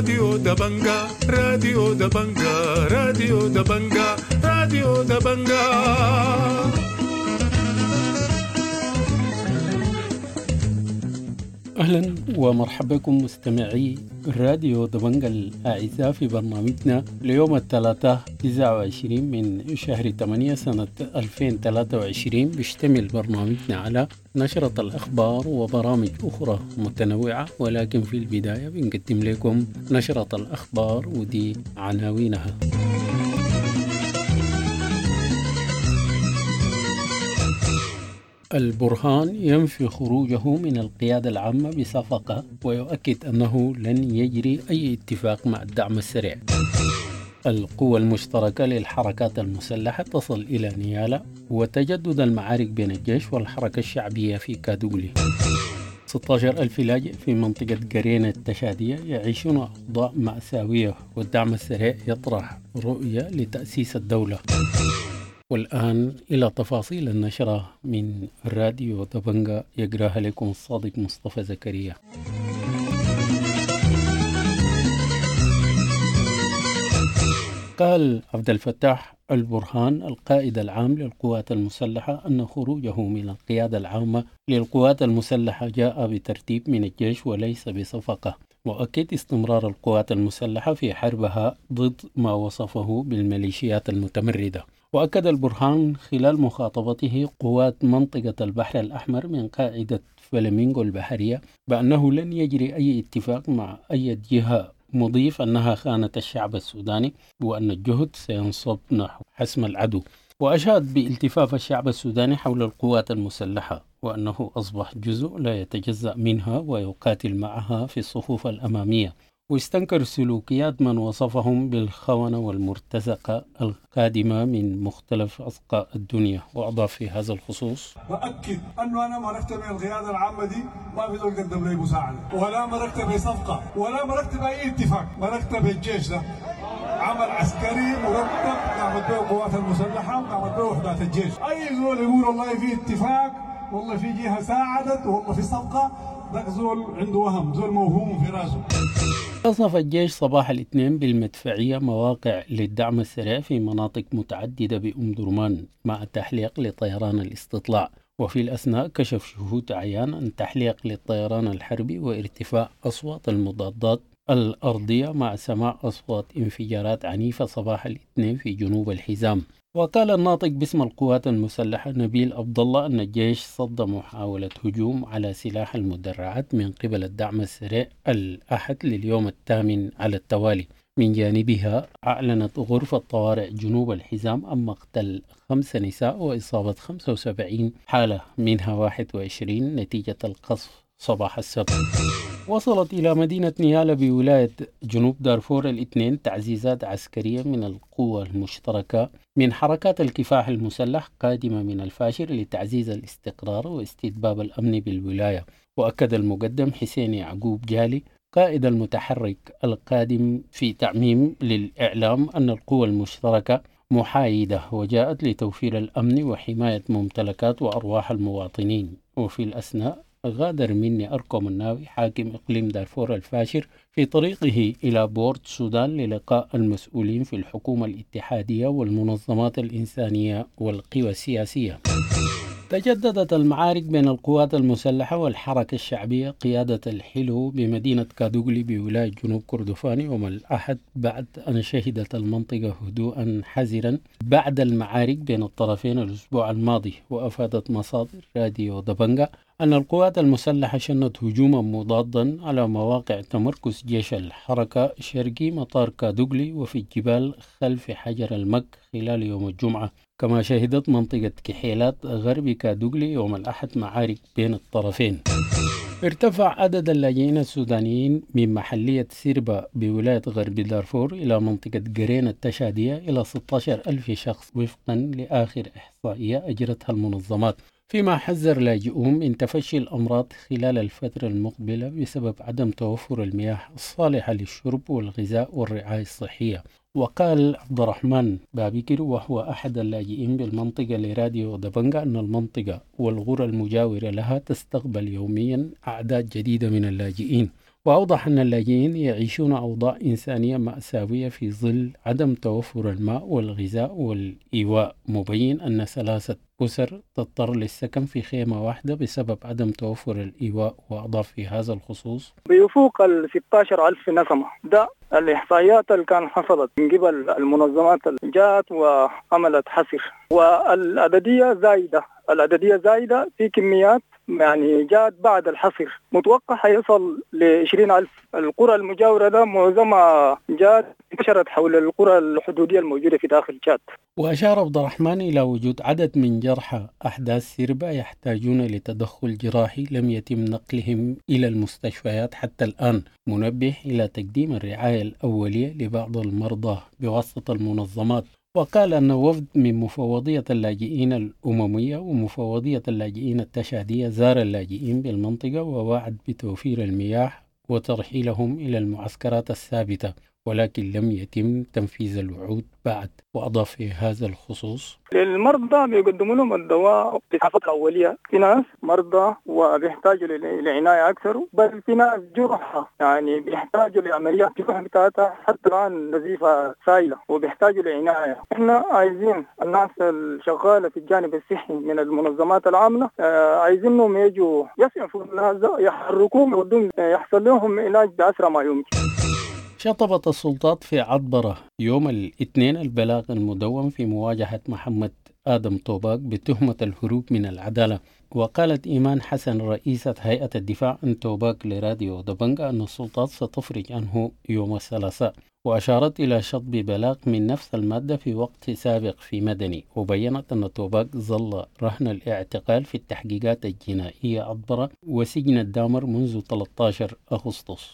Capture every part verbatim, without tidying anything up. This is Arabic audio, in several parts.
راديو دبنجا راديو دبنجا راديو دبنجا راديو دبنجا. أهلا ومرحبا بكم مستمعي راديو دبنجا الأعزاء في برنامجنا ليوم الثلاثاء تسعة وعشرين من شهر ثمانية سنة ألفين وثلاثة وعشرين. بيشتمل برنامجنا على نشرة الأخبار وبرامج أخرى متنوعة، ولكن في البداية بنقدم لكم نشرة الأخبار ودي عناوينها. البرهان ينفي خروجه من القيادة العامة بصفقة ويؤكد أنه لن يجري أي اتفاق مع الدعم السريع. القوى المشتركة للحركات المسلحة تصل إلى نيالا، وتجدد المعارك بين الجيش والحركة الشعبية في كادوغلي. ستة عشر ألف لاجئ في منطقة قرينة التشادية يعيشون أوضاع مأساوية، والدعم السريع يطرح رؤية لتأسيس الدولة. والآن إلى تفاصيل النشرة من راديو دبنجا، يقراها لكم الصادق مصطفى زكريا. قال عبد الفتاح البرهان القائد العام للقوات المسلحة أن خروجه من القيادة العامة للقوات المسلحة جاء بترتيب من الجيش وليس بصفقة، وأكد استمرار القوات المسلحة في حربها ضد ما وصفه بالميليشيات المتمردة. وأكد البرهان خلال مخاطبته قوات منطقة البحر الأحمر من قاعدة فلامينغو البحرية بأنه لن يجري أي اتفاق مع أي جهة، مضيف أنها خانت الشعب السوداني وأن الجهد سينصب نحو حسم العدو. وأشاد بالتفاف الشعب السوداني حول القوات المسلحة وأنه أصبح جزء لا يتجزأ منها ويقاتل معها في الصفوف الأمامية، واستنكر سلوكيات من وصفهم بالخونة والمرتزقة القادمة من مختلف أصقاء الدنيا. وأضاف في هذا الخصوص: بأكد أنه أنا مركت من القيادة العامة دي ما في دول قدم لي مساعدة، ولا مركت بصفقة، ولا مركت بأي اتفاق. مركت بالجيش ده عمل عسكري مرتب قامت به القوات المسلحة وقامت به وحدات الجيش. أي زول يقول والله في اتفاق، والله في جهة ساعدت، والله في صفقة، ده زول عنده وهم، زول موهوم في راسه. قصف الجيش صباح الاثنين بالمدفعية مواقع للدعم السريع في مناطق متعددة بأم درمان مع تحليق لطيران الاستطلاع، وفي الأثناء كشف شهود عيان عن تحليق للطيران الحربي وارتفاع أصوات المضادات الأرضية مع سماع أصوات انفجارات عنيفة صباح الاثنين في جنوب الحزام. وقال الناطق باسم القوات المسلحة نبيل عبد الله أن الجيش صد محاولة هجوم على سلاح المدرعات من قبل الدعم السريع الأحد لليوم الثامن على التوالي. من جانبها أعلنت غرفة طوارئ جنوب الحزام عن مقتل خمس نساء وإصابة خمسة وسبعين حالة منها واحد وعشرين نتيجة القصف صباح السبت. وصلت إلى مدينة نيالا بولاية جنوب دارفور الاثنين تعزيزات عسكرية من القوى المشتركة من حركات الكفاح المسلح قادمة من الفاشر لتعزيز الاستقرار واستتباب الأمن بالولاية. وأكد المقدم حسين يعقوب جالي قائد المتحرك القادم في تعميم للإعلام أن القوى المشتركة محايدة وجاءت لتوفير الأمن وحماية ممتلكات وأرواح المواطنين. وفي الأثناء غادر مني أركم الناوي حاكم إقليم دارفور الفاشر في طريقه إلى بورت سودان للقاء المسؤولين في الحكومة الاتحادية والمنظمات الإنسانية والقوى السياسية. تجددت المعارك بين القوات المسلحة والحركة الشعبية قيادة الحلو بمدينة كادوغلي بولاية جنوب كردفان يوم الأحد بعد أن شهدت المنطقة هدوءا حذرا بعد المعارك بين الطرفين الأسبوع الماضي. وأفادت مصادر راديو دبنجا أن القوات المسلحة شنت هجوما مضادا على مواقع تمركز جيش الحركة شرقي مطار كادوغلي وفي الجبال خلف حجر المك خلال يوم الجمعة. كما شهدت منطقة كحيلات غرب كادوغلي يوم الأحد معارك بين الطرفين. ارتفع عدد اللاجئين السودانيين من محلية سيربا بولاية غرب دارفور إلى منطقة قرين التشادية إلى ستة عشر ألف شخص وفقا لآخر إحصائية أجرتها المنظمات، فيما حذر لاجئون من تفشي الأمراض خلال الفترة المقبلة بسبب عدم توفر المياه الصالحة للشرب والغذاء والرعاية الصحية. وقال عبد الرحمن بابكر وهو أحد اللاجئين بالمنطقة لراديو دبنجا أن المنطقة والقرى المجاورة لها تستقبل يوميا أعداد جديدة من اللاجئين، وأوضح أن اللاجئين يعيشون أوضاع إنسانية مأساوية في ظل عدم توفر الماء والغذاء والإيواء، مبين أن ثلاثة أسر تضطر للسكن في خيمة واحدة بسبب عدم توفر الإيواء. وأضاف في هذا الخصوص: بيفوق ال ستة عشر ألف نسمة، ده الإحصائيات اللي كان حصلت من قبل المنظمات اللي جات وعملت حصر، والعددية زايدة، العددية زايدة في كميات يعني جات بعد الحصر، متوقع حيصل لعشرين ألف. القرى المجاورة ده معظمها جات انتشرت حول القرى الحدودية الموجودة في داخل تشاد. وأشار عبد الرحمن إلى وجود عدد من جرحى أحداث سربة يحتاجون لتدخل جراحي لم يتم نقلهم إلى المستشفيات حتى الآن، منبه إلى تقديم الرعاية الأولية لبعض المرضى بواسطة المنظمات. وقال أن وفد من مفوضية اللاجئين الأممية ومفوضية اللاجئين التشادية زار اللاجئين بالمنطقة ووعد بتوفير المياه وترحيلهم إلى المعسكرات الثابتة، ولكن لم يتم تنفيذ الوعود بعد. وأضاف في هذا الخصوص: للمرضى بيقدموا لهم الدواء في الحفظ الأولية، في ناس مرضى وبيحتاجوا لعناية أكثر، بل في ناس جرحى يعني بيحتاجوا لعمليات جروح بتاعتها حتى الآن نزيفة سائلة وبيحتاجوا لعناية. إحنا عايزين الناس الشغالة في الجانب الصحي من المنظمات العاملة آه عايزينهم يجوا يسعفوا الناس يحركوهم يودون يحصل لهم علاج بأسرع ما يمكن. شطبت السلطات في عطبرة يوم الاثنين البلاغ المدون في مواجهة محمد آدم توباك بتهمة الهروب من العدالة. وقالت إيمان حسن رئيسة هيئة الدفاع عن توباك لراديو دبنجا أن السلطات ستفرج عنه يوم الثلاثاء، وأشارت إلى شطب بلاغ من نفس المادة في وقت سابق في مدني، وبيّنت أن توباك ظل رهن الاعتقال في التحقيقات الجنائية عطبرة وسجن الدامر منذ ثلاثة عشر أغسطس.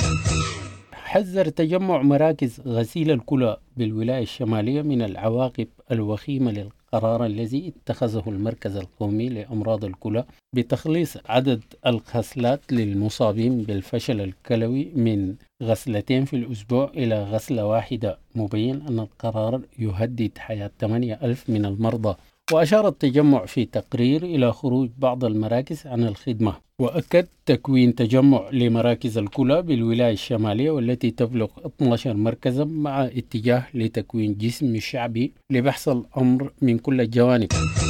حذر تجمع مراكز غسيل الكلى بالولاية الشمالية من العواقب الوخيمة للقرار الذي اتخذه المركز القومي لأمراض الكلى بتخليص عدد الغسلات للمصابين بالفشل الكلوي من غسلتين في الأسبوع إلى غسلة واحدة، مبين أن القرار يهدد حياة ثمانية ألف من المرضى. وأشار التجمع في تقرير إلى خروج بعض المراكز عن الخدمة، وأكد تكوين تجمع لمراكز الكلى بالولاية الشمالية والتي تبلغ اثني عشر مركزا مع اتجاه لتكوين جسم شعبي لبحث الأمر من كل الجوانب.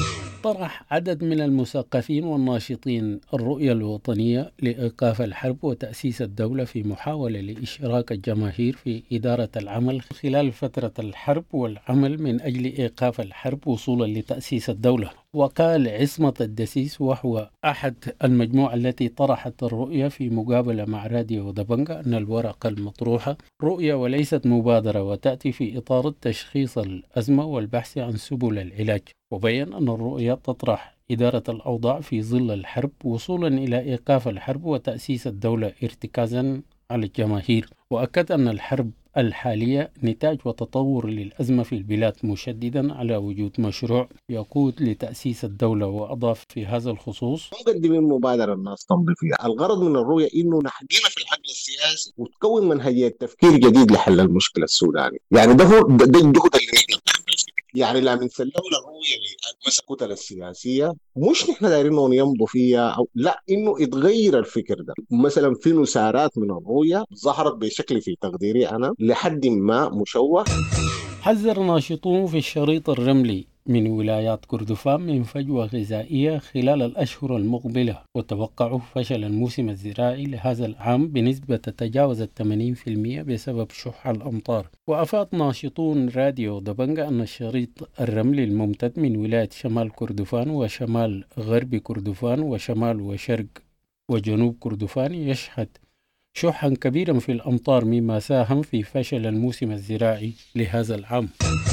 طرح عدد من المثقفين والناشطين الرؤية الوطنية لإيقاف الحرب وتأسيس الدولة في محاولة لإشراك الجماهير في إدارة العمل خلال فترة الحرب والعمل من أجل إيقاف الحرب وصولا لتأسيس الدولة. وقال عصمة الدسيس وهو أحد المجموعة التي طرحت الرؤية في مقابلة مع راديو دبنجا أن الورقة المطروحة رؤية وليست مبادرة وتأتي في إطار تشخيص الأزمة والبحث عن سبل العلاج، وبين أن الرؤية تطرح إدارة الأوضاع في ظل الحرب وصولا إلى إيقاف الحرب وتأسيس الدولة ارتكازا على الجماهير. وأكد أن الحرب الحالية نتاج وتطور للأزمة في البلاد، مشددا على وجود مشروع يقود لتأسيس الدولة. وأضاف في هذا الخصوص: مقدمين مبادرة الناس تمضي فيها، الغرض من الرؤية إنه نحكينا في العقل السياسي وتكون منهجية تفكير جديد لحل المشكلة السودانية. يعني ده هو ده الجهد اللي نحن يعني لا بنسلم الرؤية للمسك الكتل السياسية، مش نحن دايرين انهم يمضوا فيها او لا، انه يتغير الفكر ده. مثلا في نسارات من الرؤية ظهرت بشكل في تقديري انا لحد ما مشوه. حذر ناشطون في الشريط الرملي من ولايات كردفان من فجوة غذائية خلال الأشهر المقبلة، وتوقعوا فشل الموسم الزراعي لهذا العام بنسبة تتجاوز الثمانين بالمئة بسبب شح الأمطار. وأفاد ناشطون راديو دبنجا أن الشريط الرملي الممتد من ولاية شمال كردفان وشمال غرب كردفان وشمال وشرق وجنوب كردفان يشهد شحا كبيرا في الأمطار، مما ساهم في فشل الموسم الزراعي لهذا العام.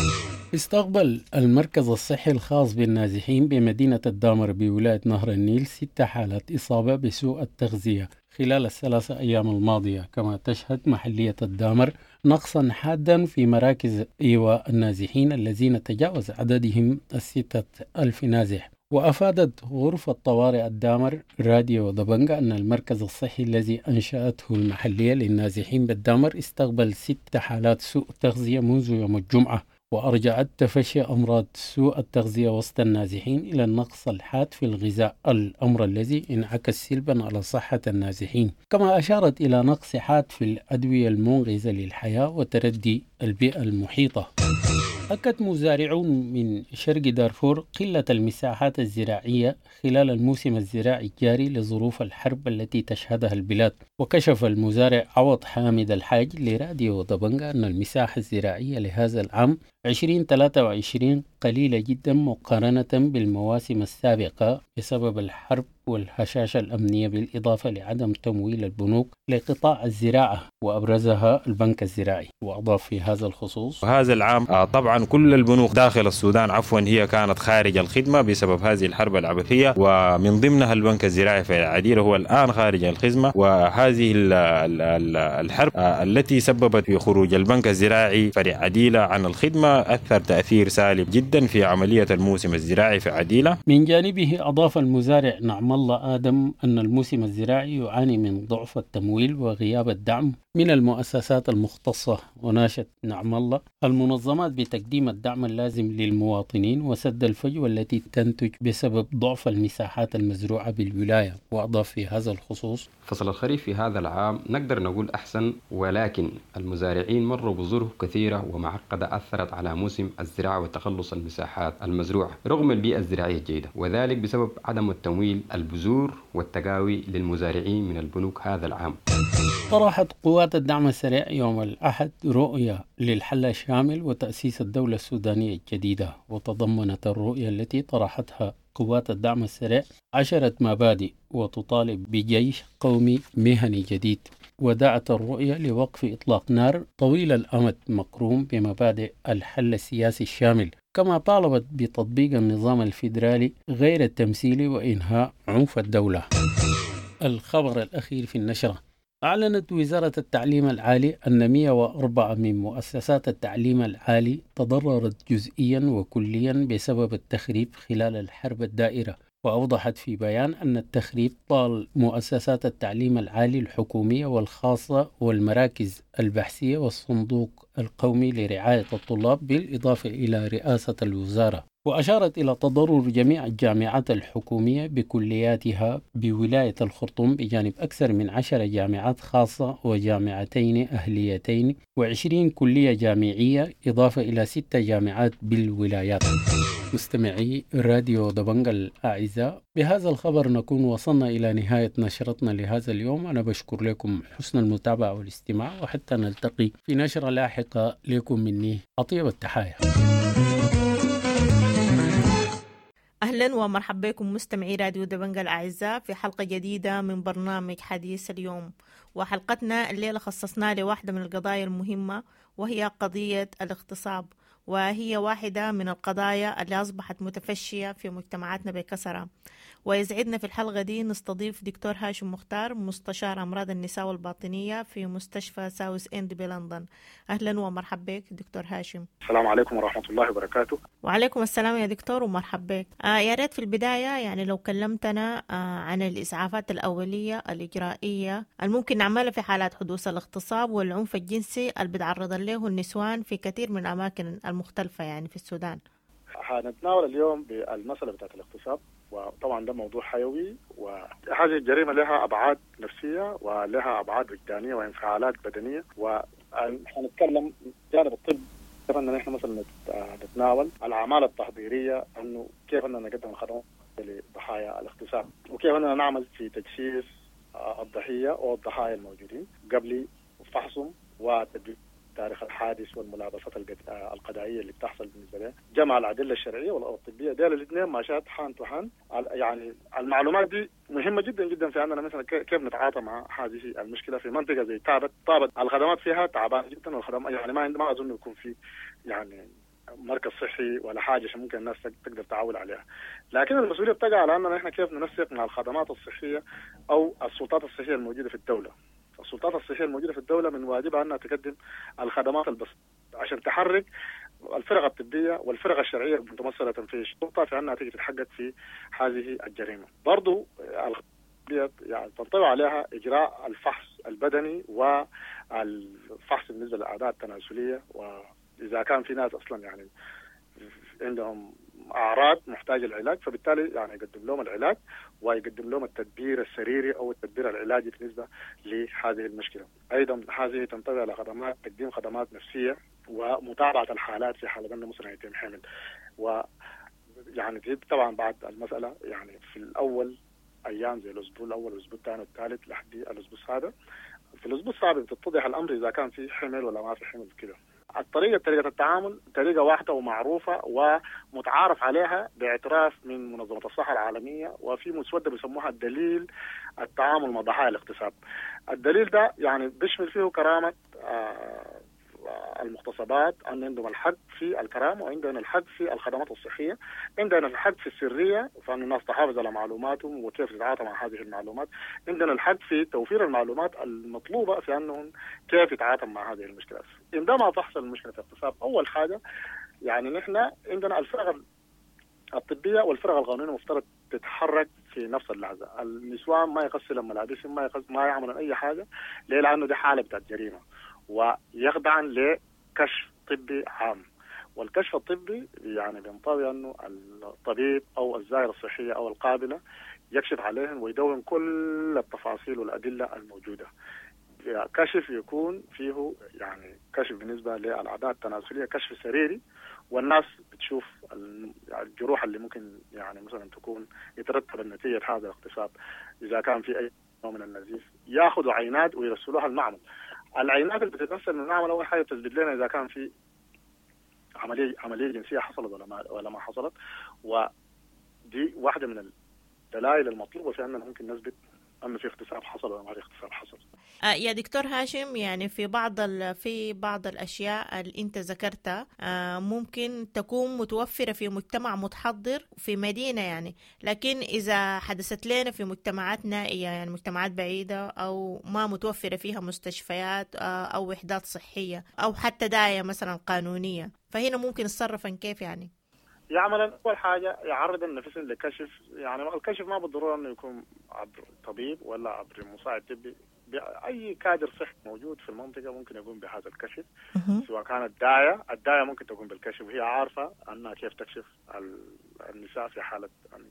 استقبل المركز الصحي الخاص بالنازحين بمدينة الدامر بولاية نهر النيل ست حالات إصابة بسوء التغذية خلال الثلاثة أيام الماضية، كما تشهد محلية الدامر نقصا حادا في مراكز إيواء النازحين الذين تجاوز عددهم الستة ألف نازح. وأفادت غرفة طوارئ الدامر راديو دبنجا أن المركز الصحي الذي أنشأته المحلية للنازحين بالدامر استقبل ست حالات سوء تغذية منذ يوم الجمعة، وأرجعت تفشي أمراض سوء التغذية وسط النازحين إلى النقص الحاد في الغذاء، الأمر الذي انعكس سلبا على صحة النازحين. كما أشارت إلى نقص حاد في الأدوية المنقذة للحياة وتردي البيئة المحيطة. أكد مزارعون من شرق دارفور قلة المساحات الزراعية خلال الموسم الزراعي الجاري لظروف الحرب التي تشهدها البلاد. وكشف المزارع عوض حامد الحاج لراديو دبنجا أن المساحة الزراعية لهذا العام عشرين ثلاثة وعشرين قليلة جدا مقارنة بالمواسم السابقة بسبب الحرب والهشاشة الأمنية، بالإضافة لعدم تمويل البنوك لقطاع الزراعة وأبرزها البنك الزراعي. وأضاف في هذا الخصوص: هذا العام طبعا كل البنوك داخل السودان عفوا هي كانت خارج الخدمة بسبب هذه الحرب العبثية، ومن ضمنها البنك الزراعي في عديل هو الآن خارج الخدمة. وهذه الحرب التي سببت في خروج البنك الزراعي فرع عديلة عن الخدمة أثر تأثير سالب جدا في عملية الموسم الزراعي في عديلة. من جانبه أضاف المزارع نعم الله آدم أن الموسم الزراعي يعاني من ضعف التمويل وغياب الدعم من المؤسسات المختصة، وناشد نعم الله المنظمات بتقديم الدعم اللازم للمواطنين وسد الفجوة التي تنتج بسبب ضعف المساحات المزروعة بالولاية. وأضاف في هذا الخصوص: فصل الخريف في هذا العام نقدر نقول أحسن، ولكن المزارعين مروا بظروف كثيرة ومعقدة أثرت على موسم الزراعة وتخلص المساحات المزروعة رغم البيئة الزراعية الجيدة، وذلك بسبب عدم التمويل البذور والتقاوي للمزارعين من البنوك هذا العام. طرحت قوات الدعم السريع يوم الأحد رؤية للحل الشامل وتأسيس الدولة السودانية الجديدة، وتضمنت الرؤية التي طرحتها قوات الدعم السريع عشرة مبادئ وتطالب بجيش قومي مهني جديد. ودعت الرؤية لوقف إطلاق نار طويل الأمد مقرون بمبادئ الحل السياسي الشامل، كما طالبت بتطبيق النظام الفيدرالي غير التمثيلي وإنهاء عنف الدولة. الخبر الأخير في النشرة: أعلنت وزارة التعليم العالي أن مئة وأربعة من مؤسسات التعليم العالي تضررت جزئيا وكليا بسبب التخريب خلال الحرب الدائرة. وأوضحت في بيان أن التخريب طال مؤسسات التعليم العالي الحكومية والخاصة والمراكز البحثية والصندوق القومي لرعاية الطلاب بالإضافة إلى رئاسة الوزارة. وأشارت إلى تضرر جميع الجامعات الحكومية بكلياتها بولاية الخرطوم بجانب أكثر من عشر جامعات خاصة وجامعتين أهليتين وعشرين كلية جامعية، إضافة إلى ست جامعات بالولايات. مستمعي راديو دبنج الأعزاء، بهذا الخبر نكون وصلنا إلى نهاية نشرتنا لهذا اليوم. أنا بشكر لكم حسن المتابعة والاستماع، وحتى نلتقي في نشرة لاحقة لكم مني أطيب التحايا. أهلا ومرحبا بكم مستمعي راديو دبنجة الأعزاء في حلقة جديدة من برنامج حديث اليوم. وحلقتنا الليلة خصصناها لواحدة من القضايا المهمة، وهي قضية الاغتصاب، وهي واحدة من القضايا اللي أصبحت متفشية في مجتمعاتنا بكثرة. ويسعدنا في الحلقة دي نستضيف دكتور هاشم مختار، مستشار أمراض النساء والباطنية في مستشفى ساوث إند بلندن. أهلا ومرحبا بك دكتور هاشم. السلام عليكم ورحمة الله وبركاته. وعليكم السلام يا دكتور ومرحبا بك. آه يا ريت في البداية يعني لو كلمتنا آه عن الإسعافات الأولية الإجرائية الممكن نعملها في حالات حدوث الاغتصاب والعنف الجنسي اللي بتعرض له النسوان في كثير من الأماكن المختلفة يعني في السودان. هنتناول اليوم بالمسألة بتاعت الاغتصاب، وطبعا ده موضوع حيوي، وهذه الجريمة لها أبعاد نفسية ولها أبعاد وجدانية وانفعالات بدنية. وهنتكلم جانب الطب كيف أننا نحن مثلا نتناول الأعمال التحضيرية، أنه كيف أننا نقدم الخدمات لضحايا الاغتصاب، وكيف أننا نعمل في تجسيس الضحية أو الضحايا الموجودين قبل فحصهم وتدريب تاريخ الحادث والملابسات القضائية اللي بتحصل بالنسبة له، جمع الأدلة الشرعية والطبية، دول الاثنين ماشات حان تحان. يعني المعلومات دي مهمة جدا جدا في أننا مثلا كيف نتعاطى مع هذه المشكلة في منطقة زي تابت. طابت الخدمات فيها تعبانة جدا، والخدمات يعني ما ما أظن يكون في يعني مركز صحي ولا حاجة عشان ممكن الناس تقدر تعول عليها. لكن المسؤولية بتقع على أننا إحنا كيف ننسق مع الخدمات الصحية أو السلطات الصحية الموجودة في الدولة. السلطات الصحية الموجودة في الدولة من واجبها أنها تقدم الخدمات البسيطة عشان تحرك الفرق الطبية والفرق الشرعية المتمثلة في الشرطة في أنها تيجي تتحقق في هذه الجريمة. برضو يعني تنطبق عليها إجراء الفحص البدني والفحص بالنسبة للأعضاء التناسلية، و إذا كان في ناس أصلا يعني عندهم أعراض محتاجة العلاج، فبالتالي يعني يقدم لهم العلاج ويقدم لهم التدبير السريري أو التدبير العلاجي بالنسبة لهذه المشكلة. أيضا هذه تنطبق على خدمات تقديم خدمات نفسية ومتابعة الحالات في حالة أنه مثلا يتم حمل. و يعني دي طبعا بعد المسألة يعني في الأول أيام زي الأسبوع الأول والأسبوع الثاني والثالث لحد الأسبوع السابع. في الأسبوع السابع بتتضح الأمر إذا كان في حمل ولا ما في حمل كده. الطريقة طريقة التعامل طريقة واحدة ومعروفة ومتعارف عليها باعتراف من منظمة الصحة العالمية، وفي مسودة بيسموها الدليل التعامل مع ضحايا الاغتصاب. الدليل ده يعني بيشمل فيه كرامة آه المغتصبات، أن عندهم الحق في الكرامة وعندنا الحق في الخدمات الصحية، عندنا الحق في السرية فأن الناس تحافظ على معلوماتهم وكيف تتعاطى مع هذه المعلومات، عندنا الحق في توفير المعلومات المطلوبة في أنهم كيف يتعاطى مع هذه المشكلات. عندما تحصل مشكلة اغتصاب أول حاجة يعني نحن عندنا الفرق الطبية والفرق القانونية مفترض تتحرك في نفس اللحظة. النسوان ما يغسلن ملابسهم، ما يغسل ما يعملون أي حاجة ليه؟ لأنه دي حالة بتاعت جريمة ويخضعن لكشف طبي عام. والكشف الطبي يعني بينطوي أنه الطبيب أو الزائرة الصحية أو القابلة يكشف عليهم ويدون كل التفاصيل والأدلة الموجودة. كشف يكون فيه يعني كشف بالنسبة للأعضاء التناسلية، كشف سريري، والناس بتشوف الجروح اللي ممكن يعني مثلا تكون يترتب النتيجة هذا الاغتصاب. إذا كان في أي نوع من النزيف ياخذوا عينات ويرسلوها المعمل. العينات اللي بتترسل من المعمل أول حاجة تثبت لنا إذا كان في عملية عملية جنسية حصلت ولا ما ولا ما حصلت، ودي واحدة من الدلائل المطلوبة في أننا ممكن نثبت أنه في اغتصاب حصل ولا ما في اغتصاب حصل. آه يا دكتور هاشم، يعني في بعض في بعض الأشياء اللي أنت ذكرتها آه ممكن تكون متوفرة في مجتمع متحضر في مدينة يعني، لكن إذا حدثت لنا في مجتمعات نائية يعني مجتمعات بعيدة أو ما متوفرة فيها مستشفيات آه أو وحدات صحية أو حتى داعية مثلا قانونية، فهنا ممكن نتصرف كيف يعني؟ يعمل أول حاجة يعرض النفس لكشف، يعني الكشف ما بالضرورة إنه يكون عبر طبيب ولا عبر مساعد طبي، أي كادر صحي موجود في المنطقة ممكن يقوم بهذا الكشف. سواء كانت داعية، الداعية ممكن تقوم بالكشف وهي عارفة أنها كيف تكشف النساء في حالة أن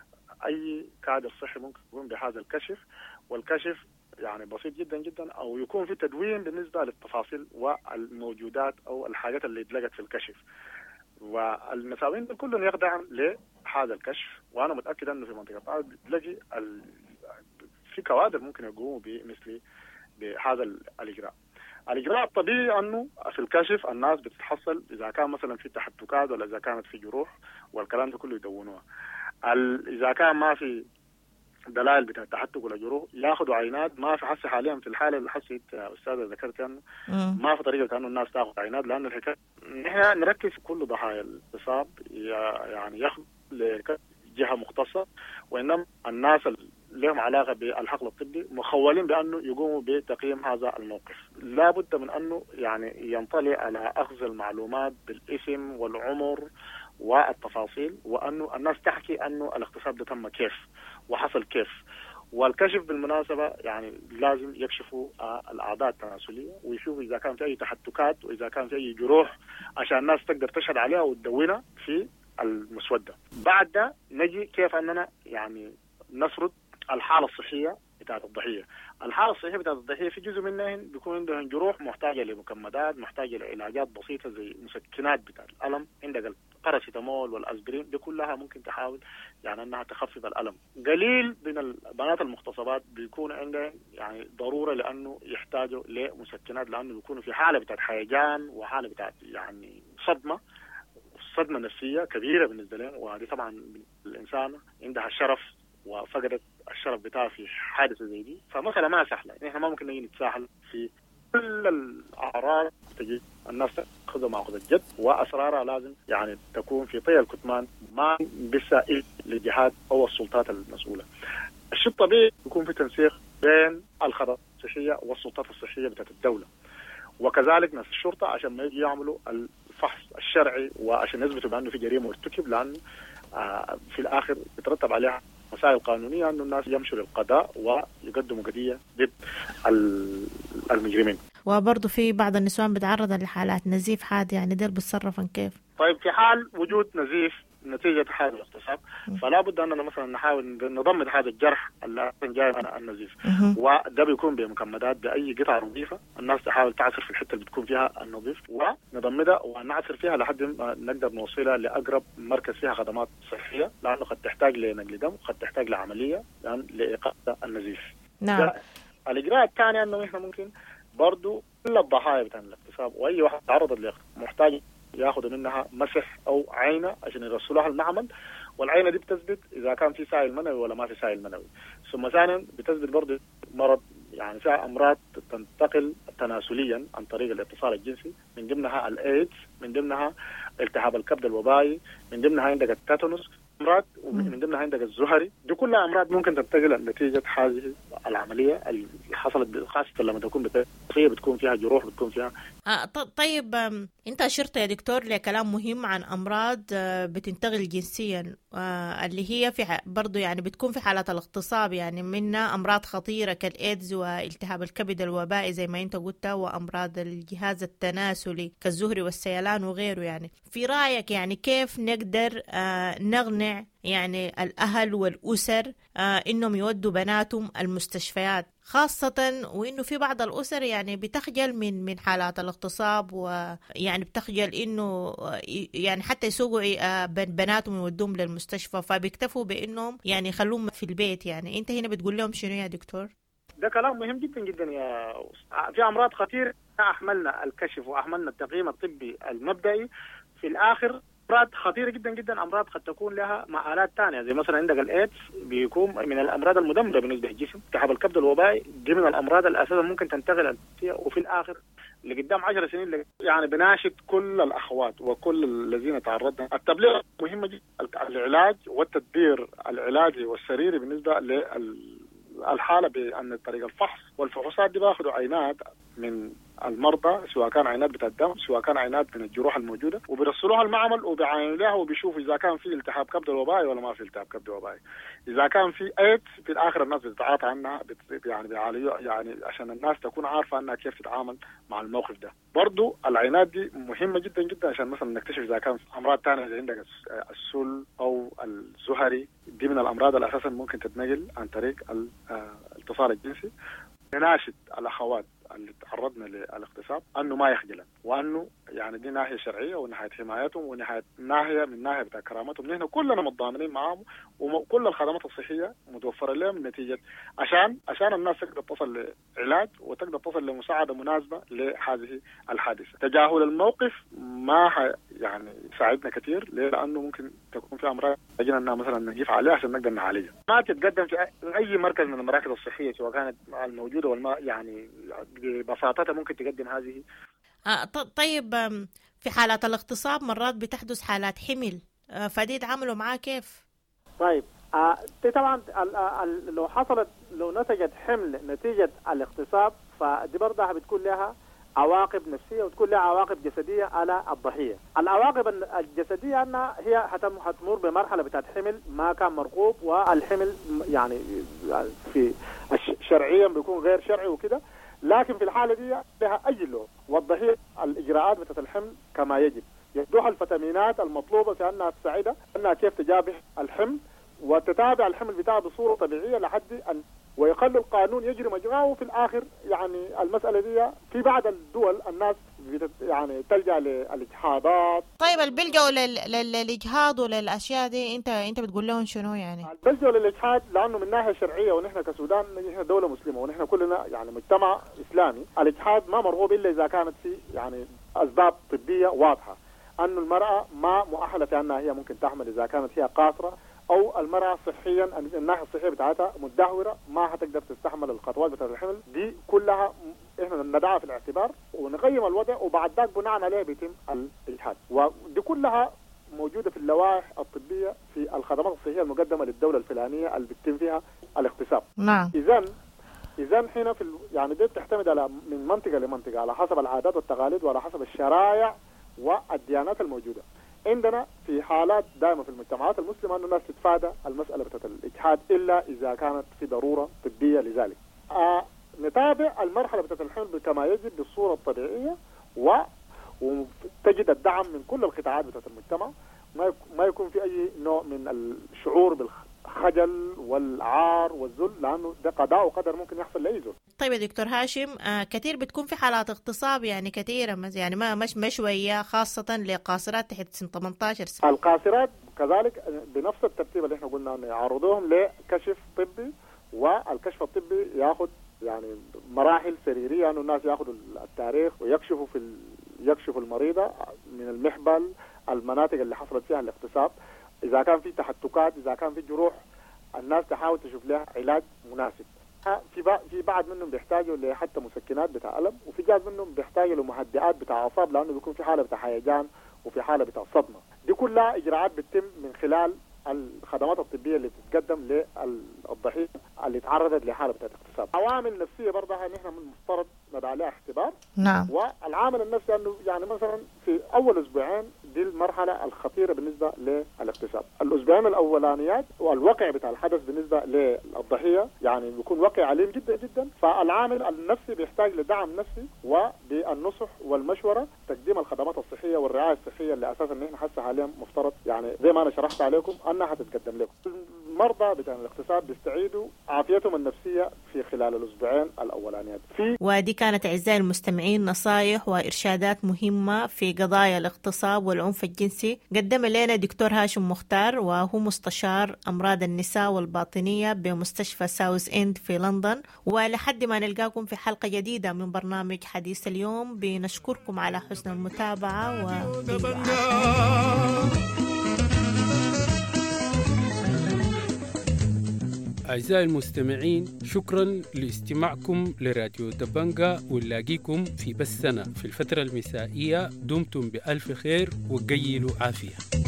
أي كادر صحي ممكن يقوم بهذا الكشف. والكشف يعني بسيط جدا جدا، أو يكون في تدوين بالنسبة للتفاصيل والموجودات أو الحاجات اللي اتلقت في الكشف. والمساوين كلهم يخضعون لهذا الكشف، وانا متاكد انه في منطقه بتلاقي ال... في كوادر ممكن يقوموا بمثل بهذا الاجراء. الاجراء الطبيعي انه في الكشف الناس بتتحصل اذا كان مثلا في تحتكات ولا اذا كانت في جروح، والكلام ده كله يدونوها. ال... اذا كان ما في دلائل بتاع التحتك ولا جروح ياخذوا عينات. ما في حسي حاليا في الحاله اللي حسيت استاذه ذكرت انه ما في طريقه انه الناس تاخذ عينات، لان الحكايه نحن نركز كل ضحايا الاغتصاب يعني ياخذ لجهه مختصه، وانما الناس اللي لهم علاقه بالحقل الطبي مخولين بانه يقوموا بتقييم هذا الموقف. لا بد من انه يعني ينطلع على اخذ المعلومات بالاسم والعمر والتفاصيل، وانه الناس تحكي انه الاغتصاب ده تم كيف وحصل كيف. والكشف بالمناسبة يعني لازم يكشفوا الأعضاء التناسلية ويشوفوا إذا كان في أي تحتكات وإذا كان في أي جروح عشان الناس تقدر تشهد عليها وتدونها في المسودة. بعد ده نجي كيف أننا يعني نسرد الحالة الصحية بتاعت الضحية. الحالة الصحية بتاعت الضحية في جزء منها بيكون عندهم جروح محتاجة لمكمدات، محتاجة لعلاجات بسيطة زي مسكنات بتاعت الألم، عندك الباراسيتامول والأسبرين، دي كلها ممكن تحاول يعني أنها تخفف الألم. قليل من البنات المغتصبات بيكون عندهم يعني ضرورة لأنه يحتاجوا لمسكنات، لأنه بيكونوا في حالة بتاعت هيجان وحالة بتاعت يعني صدمة صدمة نفسية كبيرة بالنسبة لهم، وهذه طبعا الإنسان عندها الشرف وفقدت الشرف بتاعه في حادثة زي دي، فمسألة ما سهلة. نحن ما ممكن نجي نتساهل في كل الأعراض، تجي الناس تأخذها مأخذ الجد، وأسرارها لازم يعني تكون في طي الكتمان، ما بسائل للجهات أو السلطات المسؤولة. الشيء الطبيعي يكون في تنسيق بين الخدمات الصحية والسلطات الصحية بتاعت الدولة، وكذلك ناس الشرطة عشان ما يجي يعملوا الفحص الشرعي وعشان يثبتوا بأنه في جريمة مرتكب، لأنه آه في الآخر يترتب عليها مسائل قانونية أنه الناس يمشوا للقضاء ويقدموا قضية ضد المجرمين. وبرضه في بعض النسوان بتعرض لحالات نزيف حاد، يعني دير بتصرفن كيف؟ طيب في حال وجود نزيف نتيجة هذا الاغتصاب فلا بد أننا مثلا نحاول نضمد هذا الجرح اللي جاي من النزيف، وده بيكون بمكمدات بأي قطعة نظيفة الناس تحاول تعصر في الحتة اللي بتكون فيها النظيف ونضمدها ونعصر فيها لحد ما نقدر نوصلها لأقرب مركز فيها خدمات صحية، لأنه قد تحتاج لنقل دم وقد تحتاج لعملية يعني لإيقاف النزيف. نعم. الإجراء الثاني أنه إحنا ممكن برضو كل الضحايا بتاع الاغتصاب وأي واحد تعرض لاغتصاب محتاج ياخذوا منها مسح او عينه عشان يرسلوها المعمل، والعينه دي بتثبت اذا كان في سائل منوي ولا ما في سائل منوي. ثم ثانيا بتثبت برضه مرض يعني فيها امراض تنتقل تناسليا عن طريق الاتصال الجنسي، من ضمنها الايدز، من ضمنها التهاب الكبد الوبائي، من ضمنها عندك التاتانوس امراض، ومن ضمنها عندك الزهري. دي كلها امراض ممكن تنتقل نتيجه هذه العمليه اللي حصلت، خاصه لما تكون بتقية بتكون فيها جروح بتكون فيها. آه طيب انت اشرت يا دكتور لكلام مهم عن امراض بتنتقل جنسيا آه اللي هي في برضه يعني بتكون في حالات الاغتصاب، يعني منها امراض خطيره كالايدز والتهاب الكبد الوبائي زي ما انت قلت، وامراض الجهاز التناسلي كالزهري والسيلان وغيره. يعني في رايك يعني كيف نقدر آه نقنع يعني الأهل والأسر آه إنهم يودوا بناتهم المستشفيات، خاصة وإنه في بعض الأسر يعني بتخجل من من حالات الاغتصاب، ويعني بتخجل إنه يعني حتى يسوقوا آه بناتهم يودوهم للمستشفى، فبيكتفوا بإنهم يعني يخلوهم في البيت. يعني أنت هنا بتقول لهم شنو يا دكتور؟ ده كلام مهم جدا جدا يا أستاذ. في أمراض خطيرة أحملنا الكشف وأحملنا التقييم الطبي المبدئي، في الآخر أمراض خطيرة جدا جدا، أمراض قد تكون لها مآلات ثانية، زي مثلا عندك الإيدز بيكون من الأمراض المدمرة بالنسبة للجسم، التهاب الكبد الوبائي دي من الأمراض الأساسية ممكن تنتقل فيها. وفي الآخر لقدام عشر سنين يعني بناشد كل الأخوات وكل الذين تعرضنا التبليغ مهمة جدا، العلاج والتدبير العلاجي والسريري بالنسبة للحالة بأن طريق الفحص والفحوصات دي باخذوا عينات من المرضى، سواء كان عينات بتاع الدم سواء كان عينات من الجروح الموجوده، وبيرسلوها المعمل وبيعاينوا لها وبيشوفوا اذا كان في التهاب كبد وبائي ولا ما في التهاب كبد وبائي. اذا كان في ايدز في الاخر الناس بتتعاطى عنها يعني بيعالجوا، يعني عشان الناس تكون عارفه انها كيف تتعامل مع الموقف ده. برضو العينات دي مهمه جدا جدا عشان مثلا نكتشف اذا كان في امراض ثانيه زي عندك السل او الزهري، دي من الامراض الاساسا ممكن تتنقل عن طريق الاتصال الجنسي. نناشد الاخوات اللي تعرضنا للاغتصاب انه ما يخجلن، وانه يعني دي ناحيه شرعيه وناحيه حمايتهم وناحيه ناحيه من ناحيه بتاع كرامتهم، نحن كلنا متضامنين معاهم وكل الخدمات الصحيه متوفره لهم نتيجه عشان عشان الناس تقدر تصل لعلاج وتقدر تصل لمساعده مناسبه لهذه الحادثه. تجاهل الموقف ما يعني يساعدنا كثير، ليه؟ لانه ممكن تكون في امراض يجينا انها مثلا نجيف عليها عشان نقدر نعالجها. ما تتقدم في اي مركز من المراكز الصحيه سواء كانت الموجوده ولا يعني ببساطتها ممكن تقدم هذه. آه طيب في حالات الاغتصاب مرات بتحدث حالات حمل، آه فدي يتعاملوا معاه كيف؟ طيب آه طبعا لو حصلت لو نتجت حمل نتيجة الاغتصاب فدي برضها بتكون لها عواقب نفسية وتكون لها عواقب جسدية على الضحية. العواقب الجسدية أنها هي حتمر بمرحلة بتاعت حمل ما كان مرغوب، والحمل يعني في شرعيا بيكون غير شرعي وكده، لكن في الحالة دي لها أجله والضحية الإجراءات بتاعت الحمل كما يجب، يدوها الفيتامينات المطلوبة في أنها تساعدها أنها كيف تجابه الحمل وتتابع الحمل بتاعها بصورة طبيعية لحد أن ويخلي القانون يجري مجراه. وفي الآخر يعني المسألة دي في بعض الدول الناس يعني تلجأ للإجهاضات. طيب البلجأوا للإجهاض وللأشياء دي أنت أنت بتقول لهم شنو يعني؟ البلجأوا للإجهاض لأنه من ناحية شرعية، ونحن كسودان نحن دولة مسلمة ونحن كلنا يعني مجتمع إسلامي، الإجهاض ما مرغوب إلا إذا كانت في يعني أسباب طبية واضحة، أنه المرأة ما مؤهلة في أنها هي ممكن تحمل إذا كانت هي قاصرة، أو المرأة صحيا الناحية الصحية بتاعتها مدهورة ما هتقدر تستحمل الخطوات بتاعت الحمل. دي كلها إحنا ندعها في الاعتبار ونقيم الوضع، وبعد ذلك بناء عليه بيتم الإجهاض. ودي كلها موجودة في اللوائح الطبية في الخدمات الصحية المقدمة للدولة الفلانية اللي بيتم فيها الاغتصاب. نعم. إذن إذن هنا في يعني دي بتعتمد على من منطقة لمنطقة على حسب العادات والتقاليد وعلى حسب الشرائع والديانات الموجودة. عندنا في حالات دائما في المجتمعات المسلمة أن الناس تتفادى المسألة بتاعت الإجهاد إلا إذا كانت في ضرورة طبية لذلك. آه نتابع المرحلة بتاعت الحمل كما يجب بالصورة الطبيعية و وتجد الدعم من كل القطاعات بتاعت المجتمع، ما ما يكون في أي نوع من الشعور بالخجل والعار والذل، لأنه ده قضاء وقدر ممكن يحصل لأي زول. طيب يا دكتور هاشم، آه كثير بتكون في حالات اغتصاب يعني كثيرة، يعني ما مش مشوية خاصة لقاصرات تحت سن ثمانية عشر سنة. القاصرات كذلك بنفس الترتيب اللي احنا قلنا أن يعرضوهم لكشف طبي، والكشف الطبي ياخذ يعني مراحل سريرية، أنه يعني الناس ياخذوا التاريخ ويكشفوا في ال... يكشفوا المريضة من المحبل المناطق اللي حصلت فيها الاغتصاب، إذا كان في تحتكات، إذا كان في جروح، الناس تحاول تشوف لها علاج مناسب. في في بعض منهم بيحتاجوا لحتى مسكنات بتاع ألم، وفي جاز منهم بيحتاجوا لمهدئات بتاع أعصاب، لأنه بيكون في حالة بتاع هيجان وفي حالة بتاع صدمة. دي كلها إجراءات بتتم من خلال الخدمات الطبية اللي بتتقدم للضحية اللي تعرضت لحالة بتاعت اغتصاب. عوامل نفسية برضه نحن من المفترض ندعي عليها اختبار. نعم. والعامل النفسي أنه يعني مثلا في أول أسبوعين دي المرحلة الخطيرة بالنسبة للاغتصاب. الأسبوعين الأولانيات والواقع بتاع الحدث بالنسبة للضحية يعني بيكون واقع عليم جدا جدا، فالعامل النفسي بيحتاج لدعم نفسي وبالنصح والمشورة، تقديم الخدمات الصحية والرعاية الصحية اللي أساسا نحن حاسة حاليا مفترض يعني زي ما أنا شرحت عليكم أنها هتتقدم لكم. المرضى بتاع الاغتصاب بيستعيدوا عافيتهم النفسية في خلال الأسبوعين الأولانيات. في ودي كانت أعزائي المستمعين نصائح وإرشادات مهمة في قضايا الاغتصاب والعنف الجنسي قدم لنا دكتور هاشم مختار، وهو مستشار أمراض النساء والباطنية بمستشفى ساوث إند في لندن. ولحد ما نلقاكم في حلقة جديدة من برنامج حديث اليوم، بنشكركم على حسن المتابعة و أعزائي المستمعين، شكرا لاستماعكم لراديو دبنجا، ونلاقيكم في بثنا في الفترة المسائية. دمتم بألف خير وقيلوا عافية.